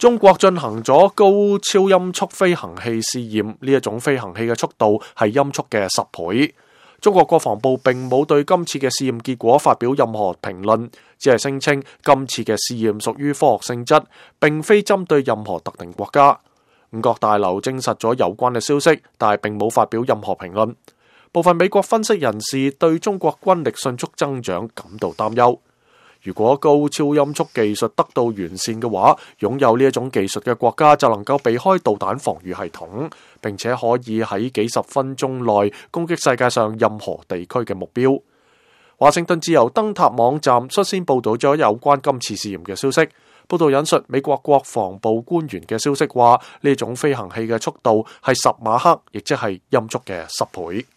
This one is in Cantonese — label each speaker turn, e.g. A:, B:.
A: 中國進行咗高超音速飛行器試驗，呢一種飛行器嘅速度係音速嘅10倍。中國國防部並冇對今次嘅試驗結果發表任何評論，只係聲稱今次嘅試驗屬於科學性質，並非針對任何特定國家。五角大樓證實咗有關嘅消息，但係並冇發表任何評論。部分美國分析人士對中國軍力迅速增長感到擔憂。如果高超音速技術得到完善嘅話，擁有呢一種技術嘅國家就能夠避開導彈防禦系統，並且可以喺幾十分鐘內攻擊世界上任何地區嘅目標。華盛頓自由燈塔網站率先報道咗有關今次試驗嘅消息。報道引述美國國防部官員嘅消息話，呢種飛行器嘅速度係10馬赫，亦即係音速嘅10倍。